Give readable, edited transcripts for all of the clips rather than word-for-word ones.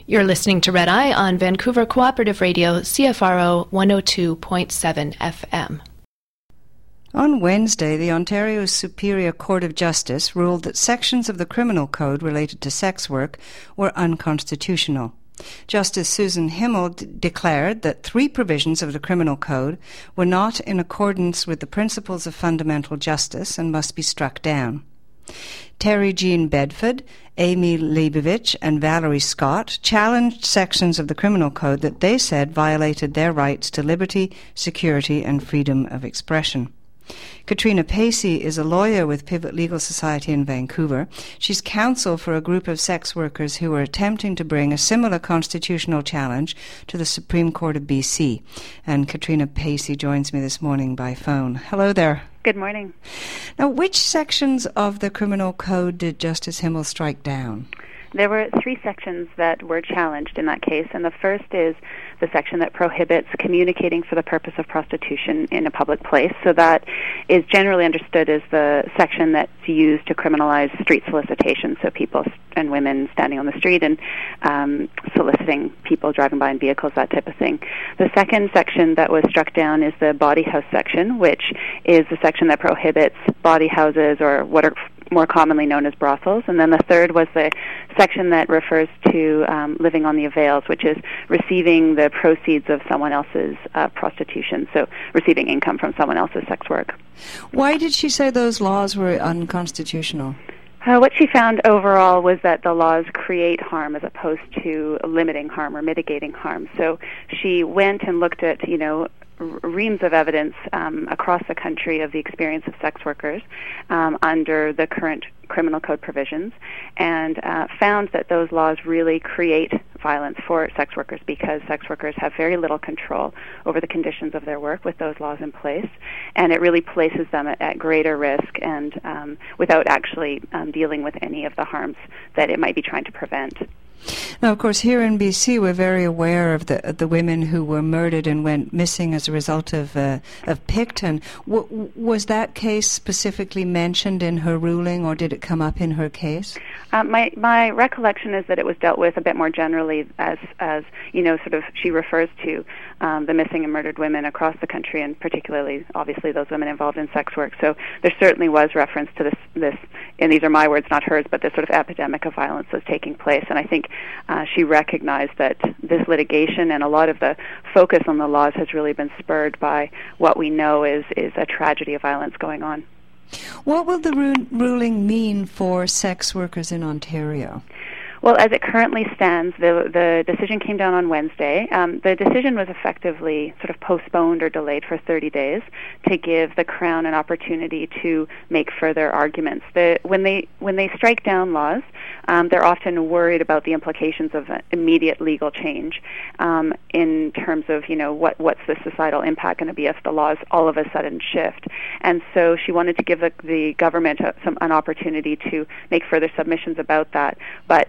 You're listening to Red Eye on Vancouver Cooperative Radio, CFRO 102.7 FM. On Wednesday, the Ontario Superior Court of Justice ruled that sections of the Criminal Code related to sex work were unconstitutional. Justice Susan Himmel declared that 3 provisions of the Criminal Code were not in accordance with the principles of fundamental justice and must be struck down. Terry Jean Bedford, Amy Leibovich, and Valerie Scott challenged sections of the Criminal Code that they said violated their rights to liberty, security, and freedom of expression. Katrina Pacey is a lawyer with Pivot Legal Society in Vancouver. She's counsel for a group of sex workers who are attempting to bring a similar constitutional challenge to the Supreme Court of BC. And Katrina Pacey joins me this morning by phone. Hello there. Good morning. Now, which sections of the Criminal Code did Justice Himmel strike down? There were 3 sections that were challenged in that case, and the first is the section that prohibits communicating for the purpose of prostitution in a public place. So that is generally understood as the section that's used to criminalize street solicitation, so people and women standing on the street and soliciting people driving by in vehicles, that type of thing. The second section that was struck down is the body house section, which is the section that prohibits body houses, or what are more commonly known as brothels. And then the third was the section that refers to living on the avails, which is receiving the proceeds of someone else's prostitution, so receiving income from someone else's sex work. Why did she say those laws were unconstitutional? What she found overall was that the laws create harm as opposed to limiting harm or mitigating harm. So she went and looked at, reams of evidence across the country of the experience of sex workers under the current criminal code provisions, and found that those laws really create violence for sex workers because sex workers have very little control over the conditions of their work with those laws in place, and it really places them at greater risk and without actually dealing with any of the harms that it might be trying to prevent. Now, of course, here in BC, we're very aware of the women who were murdered and went missing as a result of Picton. Was that case specifically mentioned in her ruling, or did it come up in her case? My recollection is that it was dealt with a bit more generally as sort of she refers to the missing and murdered women across the country, and particularly, obviously, those women involved in sex work. So there certainly was reference to this, and these are my words, not hers, but this sort of epidemic of violence was taking place. And I think she recognized that this litigation and a lot of the focus on the laws has really been spurred by what we know is a tragedy of violence going on. What will the ruling mean for sex workers in Ontario? Well, as it currently stands, the decision came down on Wednesday. The decision was effectively sort of postponed or delayed for 30 days to give the Crown an opportunity to make further arguments. When they strike down laws, they're often worried about the implications of immediate legal change in terms of, what's the societal impact going to be if the laws all of a sudden shift. And so she wanted to give the government an opportunity to make further submissions about that. But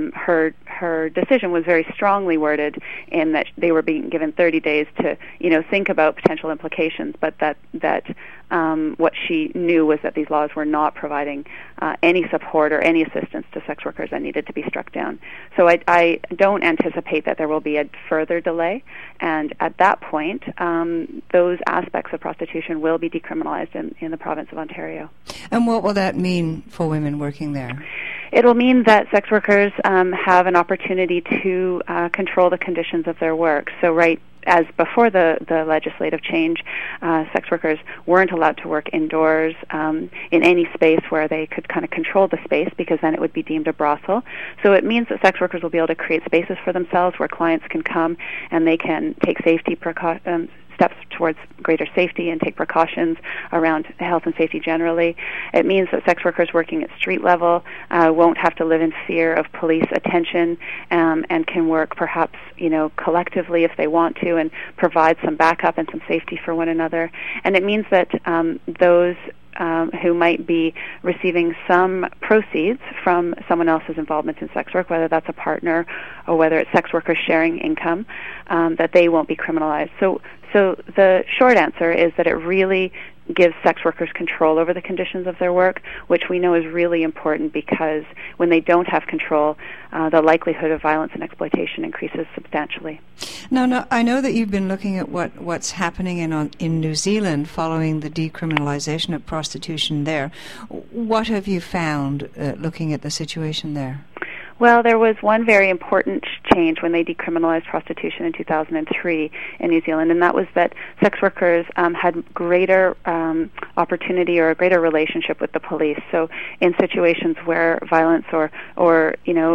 her decision was very strongly worded in that they were being given 30 days to, think about potential implications, but that what she knew was that these laws were not providing any support or any assistance to sex workers and needed to be struck down. So I don't anticipate that there will be a further delay, and at that point, those aspects of prostitution will be decriminalized in the province of Ontario. And what will that mean for women working there? It will mean that sex workers have an opportunity to control the conditions of their work. So right as before the legislative change, sex workers weren't allowed to work indoors in any space where they could kind of control the space, because then it would be deemed a brothel. So it means that sex workers will be able to create spaces for themselves where clients can come and they can take safety steps towards greater safety and take precautions around health and safety generally. It means that sex workers working at street level won't have to live in fear of police attention and can work perhaps, collectively if they want to, and provide some backup and some safety for one another. And it means that those who might be receiving some proceeds from someone else's involvement in sex work, whether that's a partner or whether it's sex workers sharing income, that they won't be criminalized. So the short answer is that it really gives sex workers control over the conditions of their work, which we know is really important because when they don't have control, the likelihood of violence and exploitation increases substantially. Now, I know that you've been looking at what's happening in New Zealand following the decriminalization of prostitution there. What have you found looking at the situation there? Well, there was one very important change when they decriminalized prostitution in 2003 in New Zealand, and that was that sex workers had greater opportunity or a greater relationship with the police. So in situations where violence or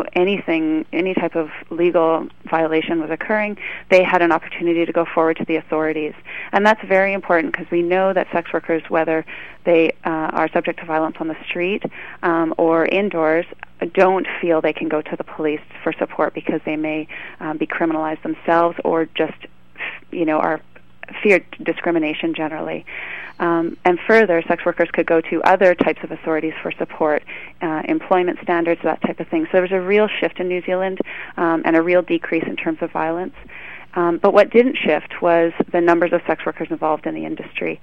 any type of legal violation was occurring, they had an opportunity to go forward to the authorities. And that's very important because we know that sex workers, whether they are subject to violence on the street or indoors, don't feel they can go to the police for support because they may be criminalized themselves or just, are feared discrimination generally. And further, sex workers could go to other types of authorities for support, employment standards, that type of thing. So there was a real shift in New Zealand and a real decrease in terms of violence. But what didn't shift was the numbers of sex workers involved in the industry.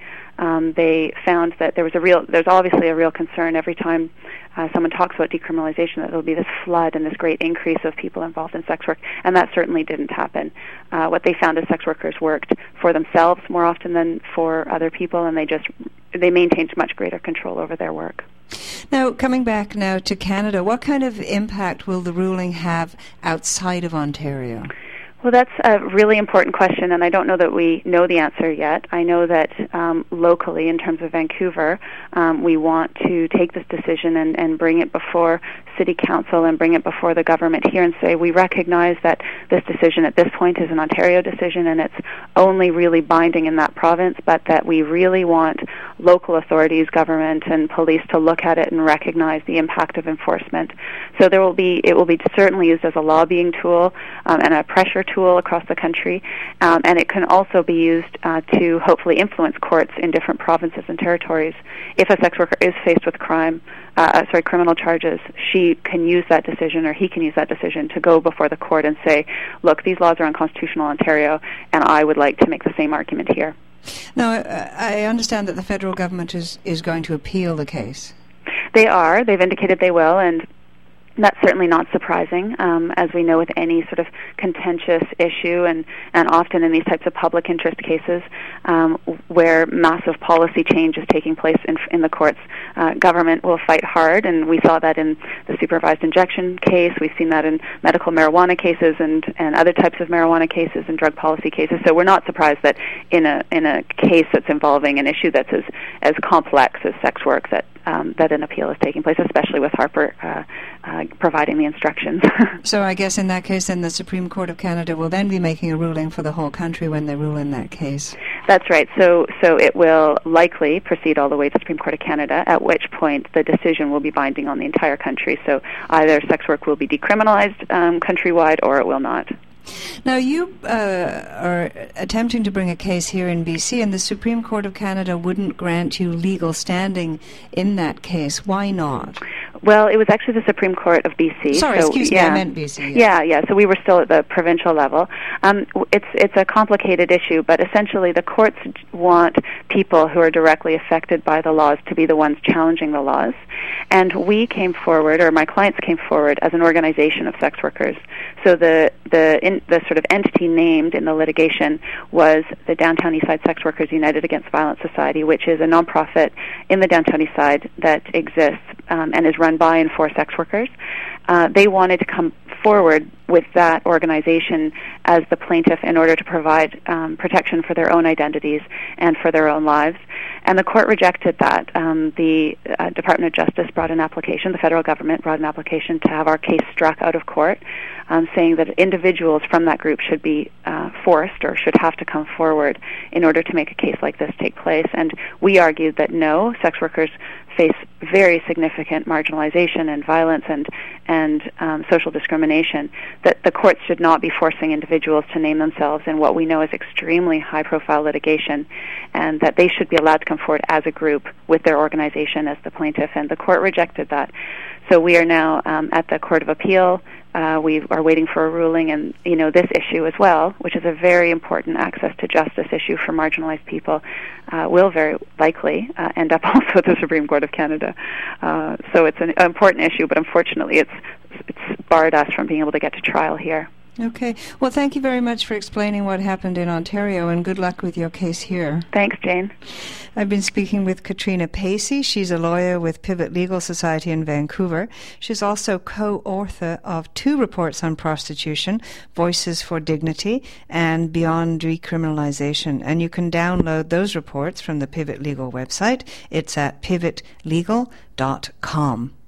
They found that there's obviously a real concern every time someone talks about decriminalization that there'll be this flood and this great increase of people involved in sex work, and that certainly didn't happen. What they found is sex workers worked for themselves more often than for other people, and they maintained much greater control over their work. Now, coming back now to Canada, what kind of impact will the ruling have outside of Ontario? Well, that's a really important question, and I don't know that we know the answer yet. I know that locally, in terms of Vancouver, we want to take this decision and bring it before City Council and bring it before the government here and say we recognize that this decision at this point is an Ontario decision and it's only really binding in that province, but that we really want local authorities, government, and police to look at it and recognize the impact of enforcement. So it will be certainly used as a lobbying tool and a pressure tool across the country, and it can also be used to hopefully influence courts in different provinces and territories. If a sex worker is faced with criminal charges, she can use that decision, or he can use that decision to go before the court and say, look, these laws are unconstitutional in Ontario, and I would like to make the same argument here. Now, I understand that the federal government is going to appeal the case. They are. They've indicated they will, and that's certainly not surprising, as we know with any sort of contentious issue, and often in these types of public interest cases where massive policy change is taking place in the courts, government will fight hard, and we saw that in the supervised injection case. We've seen that in medical marijuana cases and other types of marijuana cases and drug policy cases. So we're not surprised that in a case that's involving an issue that's as complex as sex work that an appeal is taking place, especially with Harper providing the instructions. So I guess in that case, then the Supreme Court of Canada will then be making a ruling for the whole country when they rule in that case. That's right. So it will likely proceed all the way to the Supreme Court of Canada, at which point the decision will be binding on the entire country. So either sex work will be decriminalized countrywide or it will not. Now, you are attempting to bring a case here in BC, and the Supreme Court of Canada wouldn't grant you legal standing in that case. Why not? Well, it was actually the Supreme Court of BC. Sorry, excuse me, I meant BC. Yeah. So we were still at the provincial level. It's a complicated issue, but essentially the courts want people who are directly affected by the laws to be the ones challenging the laws. And we came forward, or my clients came forward, as an organization of sex workers. So the sort of entity named in the litigation was the Downtown Eastside Sex Workers United Against Violence Society, which is a nonprofit in the Downtown Eastside that exists and is run by and for sex workers. They wanted to come forward with that organization as the plaintiff in order to provide protection for their own identities and for their own lives. And the court rejected that. The Department of Justice brought an application, the federal government brought an application to have our case struck out of court, saying that individuals from that group should be forced or should have to come forward in order to make a case like this take place. And we argued that no, sex workers face very significant marginalization and violence and social discrimination, that the courts should not be forcing individuals to name themselves in what we know is extremely high-profile litigation, and that they should be allowed to come forward as a group with their organization as the plaintiff, and the court rejected that. So we are now at the Court of Appeal. We are waiting for a ruling, and this issue as well, which is a very important access to justice issue for marginalized people, will very likely end up also at the Supreme Court of Canada. So it's an important issue, but unfortunately, it's barred us from being able to get to trial here. Okay. Well, thank you very much for explaining what happened in Ontario, and good luck with your case here. Thanks, Jane. I've been speaking with Katrina Pacey. She's a lawyer with Pivot Legal Society in Vancouver. She's also co-author of 2 reports on prostitution, Voices for Dignity and Beyond Decriminalization. And you can download those reports from the Pivot Legal website. It's at pivotlegal.com.